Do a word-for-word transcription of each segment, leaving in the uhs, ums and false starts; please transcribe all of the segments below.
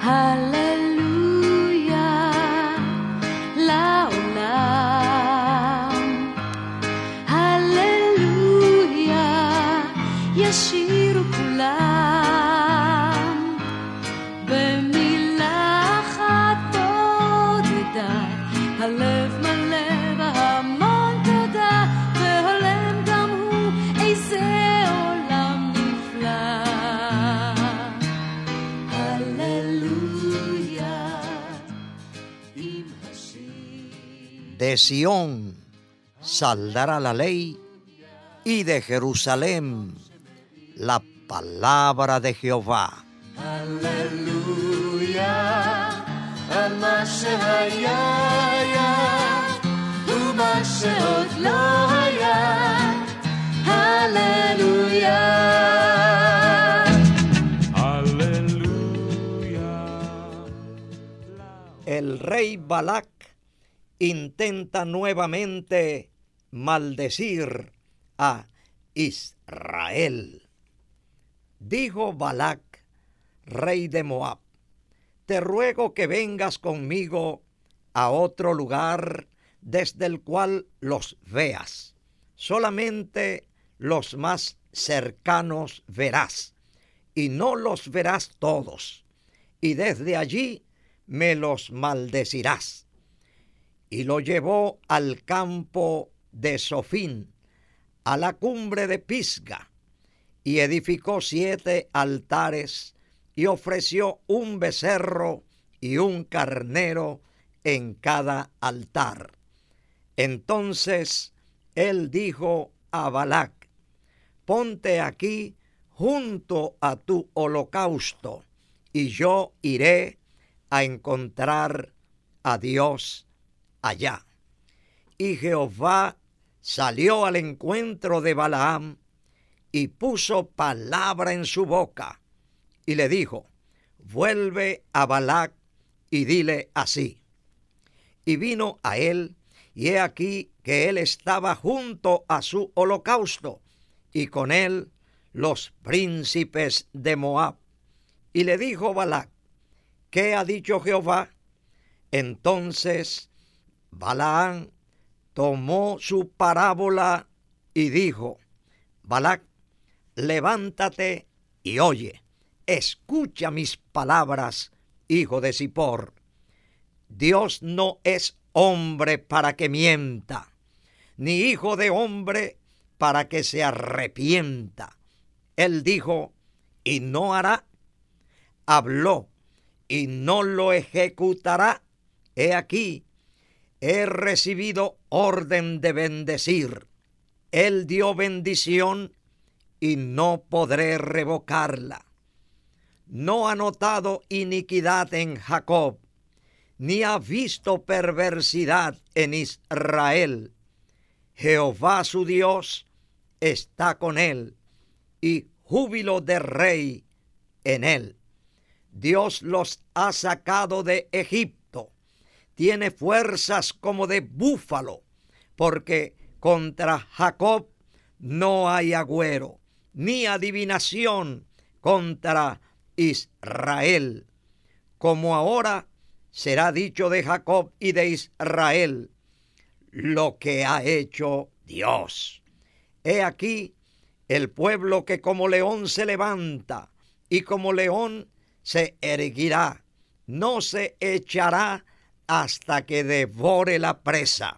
הללויה לעולם, הללויה ישירו כולם, במילה אחת תודה, הלב מלא בהמון תודה, והולם גם הוא איזה עולם נפלא. הללויה עם השיר. De Sión saldrá la ley y de Jerusalén la palabra de Jehová. הללויה על מה שהיה היה ומה שעוד לא היה. הללויה. El rey Balac intenta nuevamente maldecir a Israel. Dijo Balac, rey de Moab: te ruego que vengas conmigo a otro lugar desde el cual los veas. Solamente los más cercanos verás, y no los verás todos, y desde allí me los maldecirás. Y lo llevó al campo de Sofín, a la cumbre de Pisga, y edificó siete altares, y ofreció un becerro y un carnero en cada altar. Entonces él dijo a Balac: ponte aquí junto a tu holocausto, y yo iré a encontrar a Dios allá. Y Jehová salió al encuentro de Balaam y puso palabra en su boca, y le dijo: vuelve a Balac y dile así. Y vino a él, y he aquí que él estaba junto a su holocausto, y con él los príncipes de Moab. Y le dijo Balac: ¿qué ha dicho Jehová? Entonces Balaam tomó su parábola y dijo: Balac, levántate y oye, escucha mis palabras, hijo de Zippor. Dios no es hombre para que mienta, ni hijo de hombre para que se arrepienta. Él dijo y no hará, habló y no lo ejecutará. He aquí, he recibido orden de bendecir. Él dio bendición y no podré revocarla. No ha notado iniquidad en Jacob, ni ha visto perversidad en Israel. Jehová su Dios está con él, y júbilo de rey en él. Dios los ha sacado de Egipto, tiene fuerzas como de búfalo, porque contra Jacob no hay agüero, ni adivinación contra Israel. Como ahora será dicho de Jacob y de Israel lo que ha hecho Dios. He aquí el pueblo que como león se levanta, y como león se erguirá, no se echará hasta que devore la presa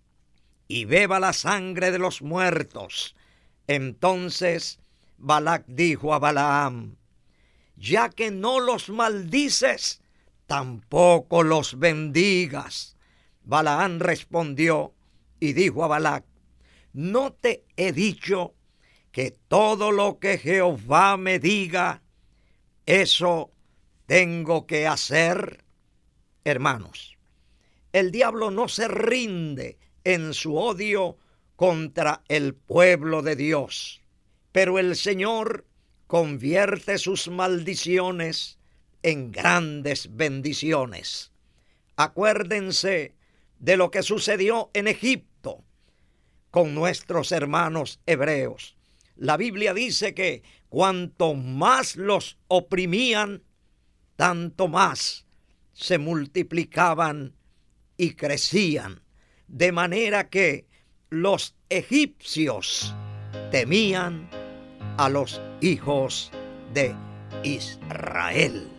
y beba la sangre de los muertos. Entonces Balac dijo a Balaam: ya que no los maldices, tampoco los bendigas. Balaam respondió y dijo a Balac: ¿no te he dicho que todo lo que Jehová me diga, eso tengo que hacer? Hermanos, el diablo no se rinde en su odio contra el pueblo de Dios, pero el Señor convierte sus maldiciones en grandes bendiciones. Acuérdense de lo que sucedió en Egipto con nuestros hermanos hebreos. La Biblia dice que cuanto más los oprimían, tanto más se multiplicaban y crecían, de manera que los egipcios temían a los hijos de Israel.